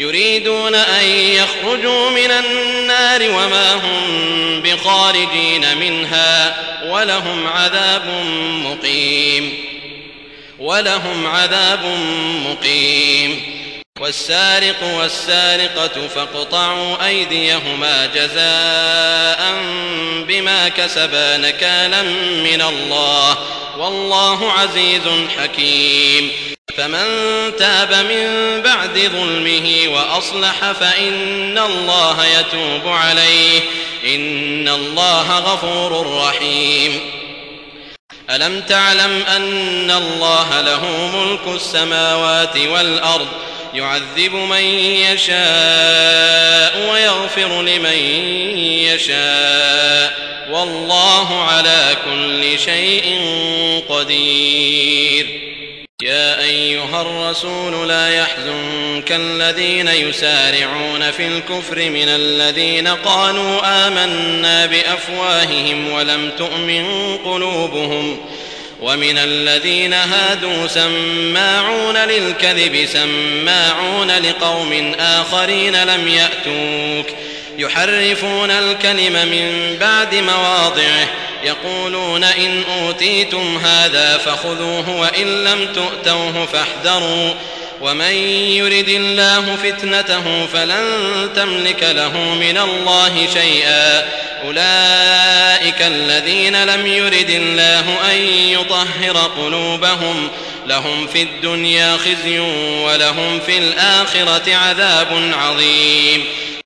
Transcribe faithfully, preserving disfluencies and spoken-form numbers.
يريدون أن يخرجوا من النار وما هم بخارجين منها ولهم عذاب مقيم ولهم عذاب مقيم والسارق والسارقة فاقطعوا أيديهما جزاء بما كسبا نكالا من الله والله عزيز حكيم فمن تاب من بعد ظلمه وأصلح فإن الله يتوب عليه إن الله غفور رحيم ألم تعلم أن الله له ملك السماوات والأرض يعذب من يشاء ويغفر لمن يشاء والله على كل شيء قدير يا أيها الرسول لا يحزنك الذين يسارعون في الكفر من الذين قالوا آمنا بأفواههم ولم تؤمن قلوبهم ومن الذين هادوا سماعون للكذب سماعون لقوم آخرين لم يأتوك يحرفون الكلم من بعد مواضعه يقولون إن أوتيتم هذا فخذوه وإن لم تؤتوه فاحذروا ومن يرد الله فتنته فلن تملك له من الله شيئا أولئك الذين لم يرد الله أن يطهر قلوبهم لهم في الدنيا خزي ولهم في الآخرة عذاب عظيم